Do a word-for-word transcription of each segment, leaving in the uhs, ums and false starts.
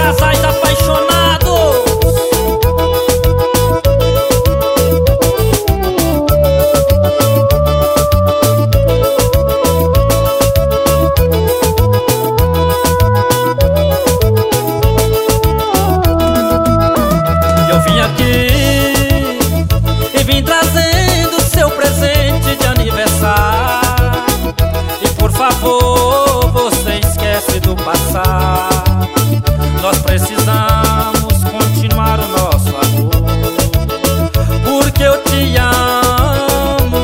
casais apaixonados. Eu vim aqui e vim trazendo seu presente de aniversário. E por favor, você esquece do passado. Nós precisamos continuar o nosso amor, porque eu te amo.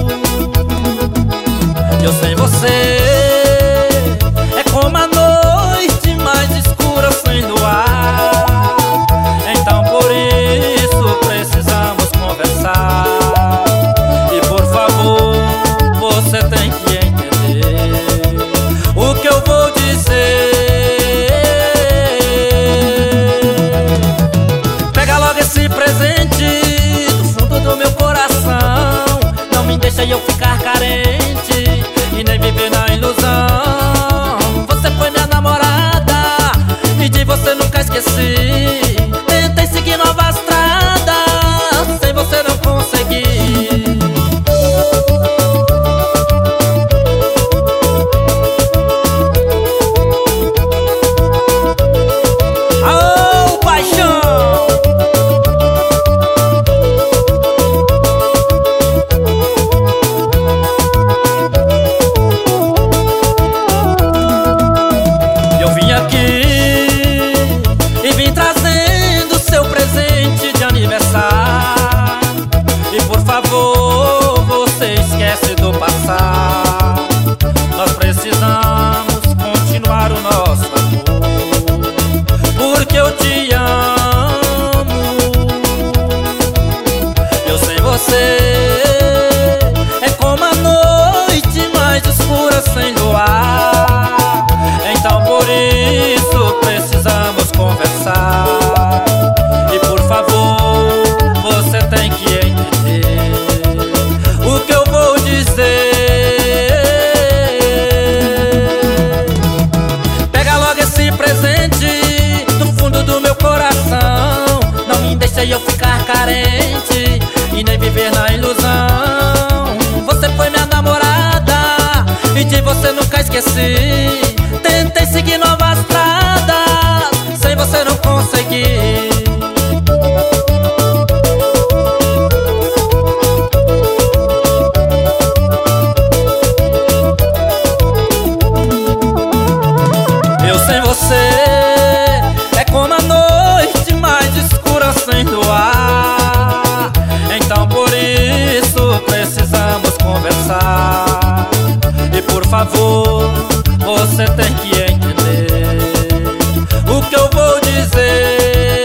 Eu sem você é como a noite mais escura sem luar. Então por isso precisamos conversar. E por favor, você tem que entender o que eu vou dizer. Pega logo esse presente do fundo do meu coração. Não me deixa eu ficar carente e nem viver na ilusão. Você foi minha namorada e de você nunca esqueci. Tentei seguir nova estrada, sem você não consegui. Aô, paixão! Eu vim aqui e vim trazendo seu presente de aniversário. E por favor, você esquece do passado. Nós precisamos continuar o nosso amor, porque eu te amo. Eu sem você é como a noite mais escura sem luar. Então por isso precisamos conversar. E por favor, você tem que entender o que eu vou dizer. Pega logo esse presente do fundo do meu coração. Não me deixa eu ficar carente e nem viver na ilusão. Você foi minha namorada e de você nunca esqueci. Tentei seguir nova estrada, sem você não consegui. Eu sem você é como a noite mais escura sem luar. Então por isso precisamos conversar. E por favor, você tem que entender o que eu vou dizer.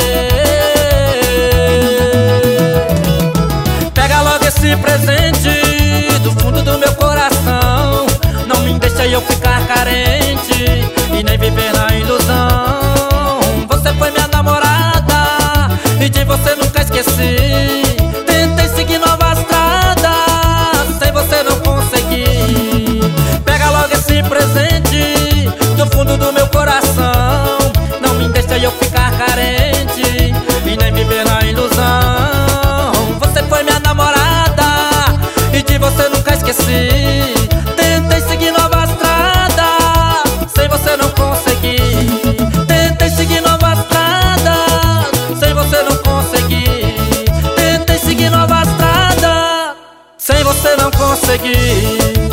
Pega logo esse presente do fundo do meu coração. Não me deixa eu ficar carente e nem viver na ilusão. Você foi minha namorada e de você nunca esqueci. Tentei seguir nova estrada, sem você não consegui. Pega logo esse presente do fundo do meu coração. Não me deixa eu ficar carente e nem viver na ilusão. Você foi minha namorada e de você nunca esqueci. Tentei seguir nova estrada, sem você não consegui. Tentei seguir nova estrada, sem você não consegui. Tentei seguir nova estrada, sem você não consegui.